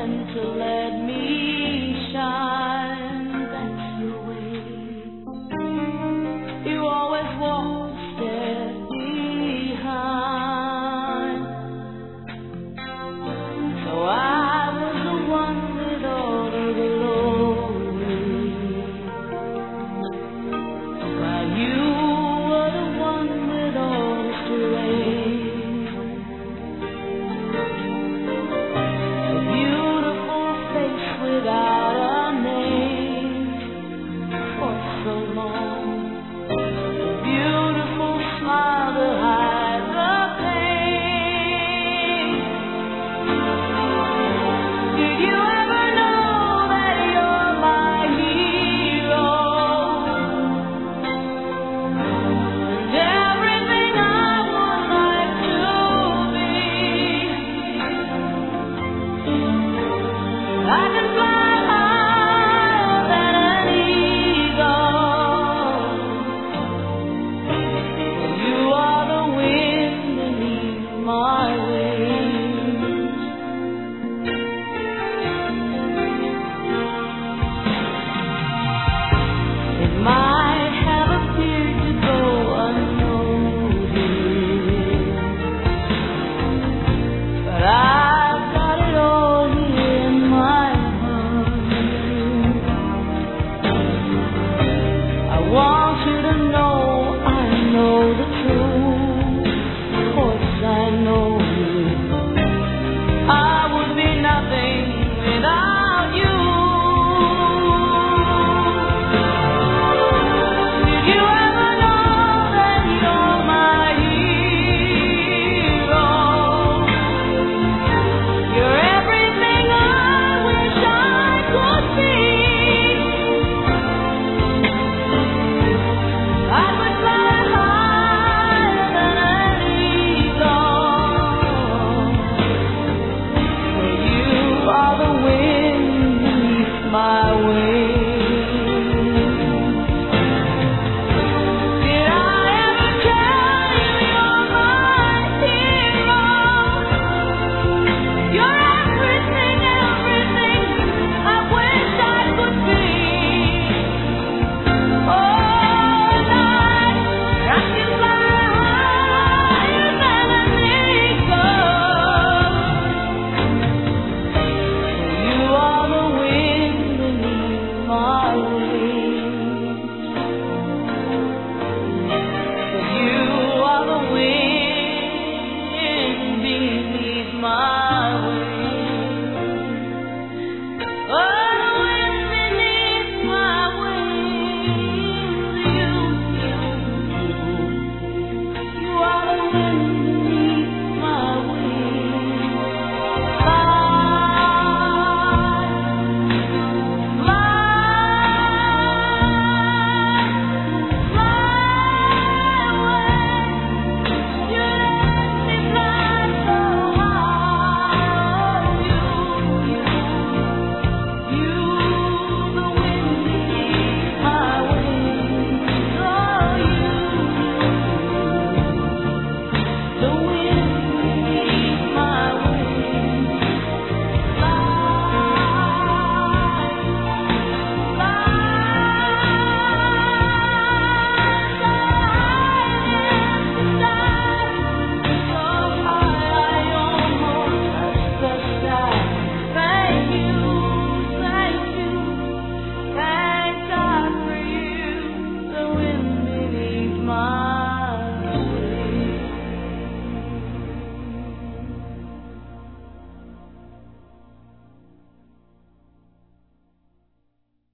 to let me shine. That's your way. You always walk a step behind. So I was the one with all the glory, while you were the one with all the strength. A beautiful face without a name for so long. A beautiful smile to hide the pain. Did you ever know that you're my hero? And everything I would like to be. I can fly higher than an eagle. You are the wind beneath my wings.